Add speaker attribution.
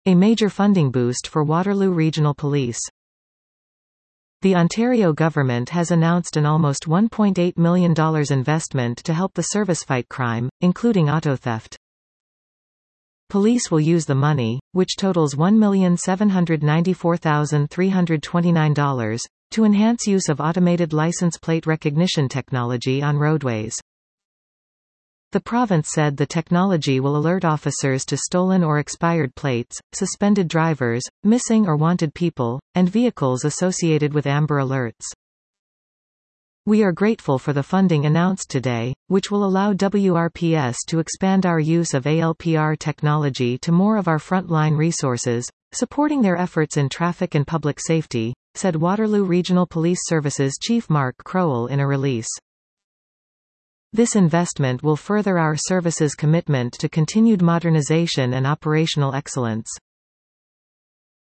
Speaker 1: A major funding boost for Waterloo Regional Police. The Ontario government has announced an almost $1.8 million investment to help the service fight crime, including auto theft. Police will use the money, which totals $1,794,329, to enhance use of automated license plate recognition technology on roadways. The province said the technology will alert officers to stolen or expired plates, suspended drivers, missing or wanted people, and vehicles associated with Amber Alerts. We are grateful for the funding announced today, which will allow WRPS to expand our use of ALPR technology to more of our frontline resources, supporting their efforts in traffic and public safety, said Waterloo Regional Police Services Chief Mark Crowell in a release. This investment will further our service's commitment to continued modernization and operational excellence.